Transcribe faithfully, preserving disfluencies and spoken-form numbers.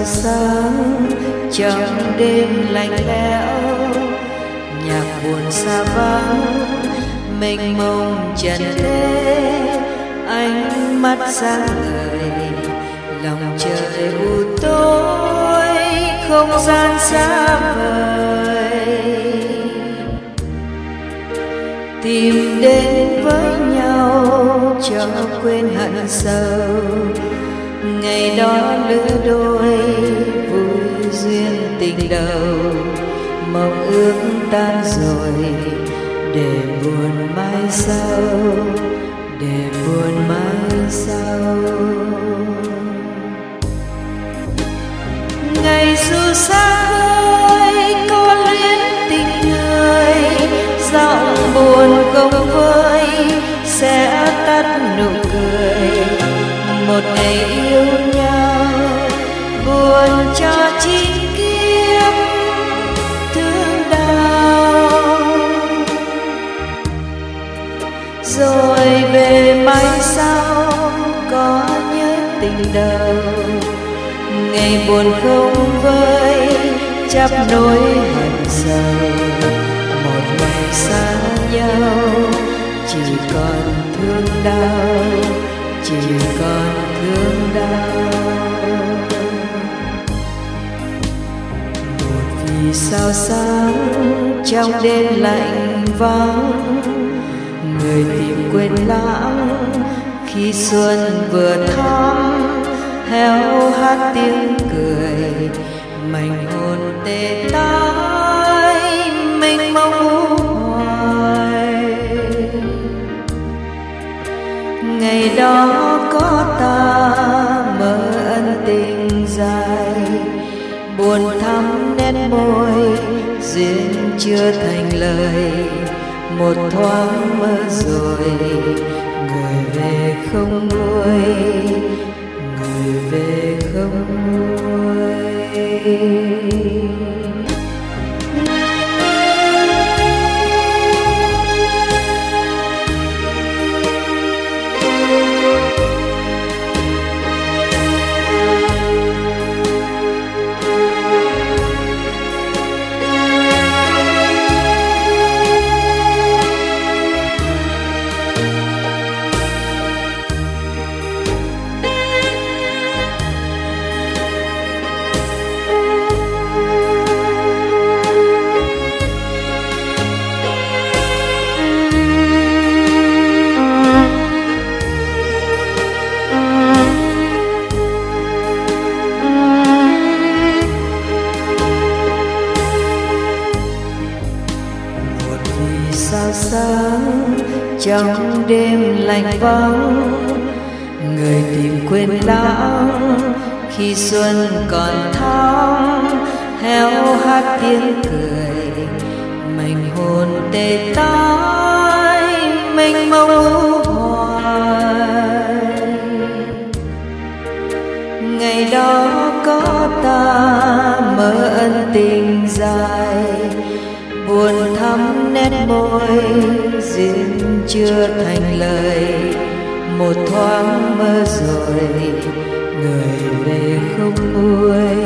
sáng trong đêm lạnh lẽo, nhạc buồn xa vắng mênh mông trần thế, ánh mắt sáng ngời lòng trời u tối, không gian xa vời tìm đến với nhau cho quên hận sâu. Ngày đó lứa đôi vui duyên tình đầu, mong ước tan rồi để buồn mai sau, để buồn mai sau. Ngày dù xa khơi có luyến tình người, giọng buồn không vơi sẽ tắt nụ cười. Một ngày yêu nhau buồn cho chín kiếp thương đau, rồi về mai sau có nhớ tình đầu. Ngày buồn không vơi chắp nỗi hận sầu, một ngày xa nhau chỉ còn thương đau, chỉ còn thương đau. Một vì sao sáng trong đêm lạnh vắng, người tìm quên lãng khi xuân vừa thắm, héo hát tiếng cười mảnh hồn tê tái mênh mông hoài. Ngày đó có ta mơ ân tình dài, buồn thắm nét môi duyên chưa thành lời. Một thoáng mơ rồi người về không nguôi, người về không nguôi. Sao sáng trong đêm lạnh vắng, người tìm quên lãng khi xuân còn thắm, héo hát tiếng cười mảnh hồn tê tái mênh mông hoài. Ngày đó có ta mơ ân tình dài, buồn thắm nét môi duyên chưa thành lời. Một thoáng mơ rồi người về không nguôi,